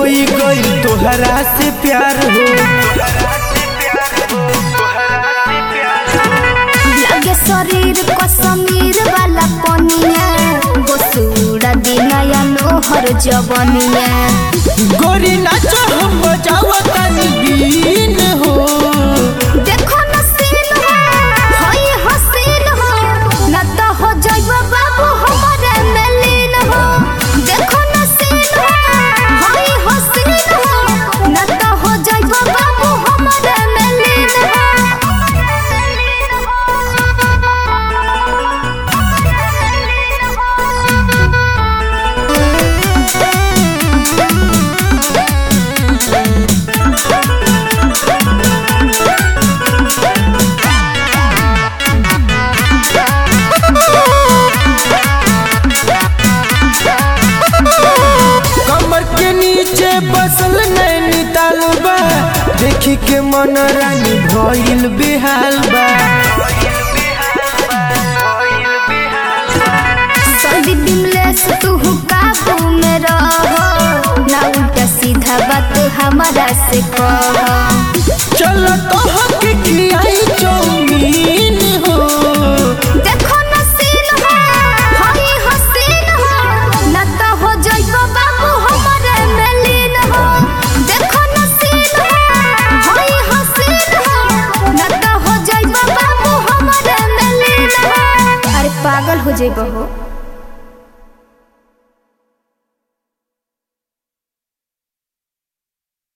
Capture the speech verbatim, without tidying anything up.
होई गई तोहरा से प्यार हो। लगे शरीर को समीर वाला पनिया गोसूड़ा दिनया लोहर जवनिया। गोरी नाचो हम बजाओ तनी बीन हो। देखो नसीन हो होई हसीन हो न तो हो जाइबो बाबू हमारे में लीन हो। देखो नसीन हो होई हसीन हो न तो हो जाइबो बाबू हमारे में लीन हो। बसल नैनीताल बा देखी के मन रानी भइल बेहाल बा। सदी बिमलेस तू काबू में रहो ना उल्टा सीधा बात हमारा से कहो। चलो तो हक की आई चौमीन हो। देखो नसीन हो होई हसीन हो न तो हो जाइबो बाबू हमारे में लीन हो। देखो नसीन हो होई हसीन हो न तो हो जाइबो बाबू हमारे में लीन हो। अरे पागल हो जाइबो हो।